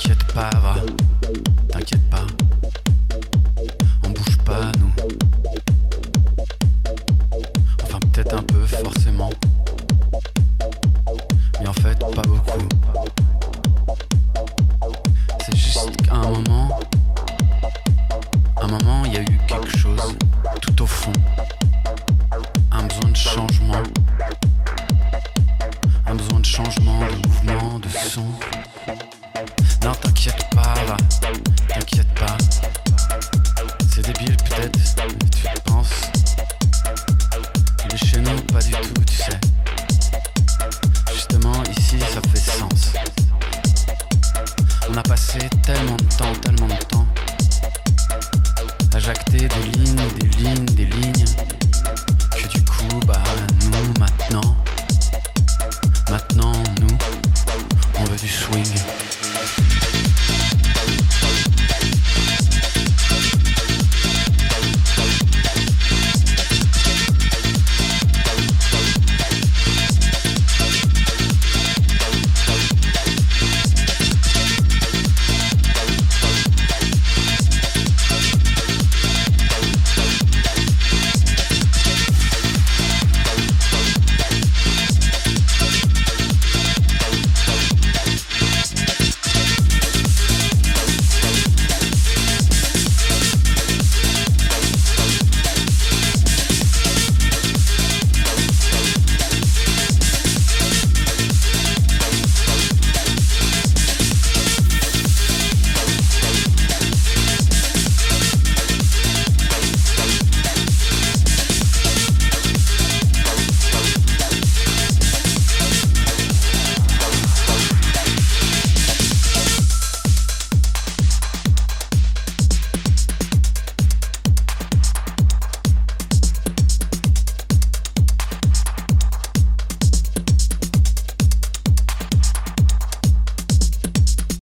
T'inquiète pas, va, t'inquiète pas. On bouge pas, nous. Enfin, peut-être un peu, forcément. Mais en fait, pas beaucoup. C'est juste qu'à un moment, il y a eu quelque chose tout au fond. Un besoin de changement. Un besoin de changement, de mouvement, de son. Non, t'inquiète pas, va, t'inquiète pas. C'est débile peut-être, mais tu te penses. Mais chez nous, pas du tout, tu sais. Justement, ici, ça fait sens. On a passé tellement de temps à jacter des lignes, que du coup, bah, nous, maintenant, nous, on veut du swing.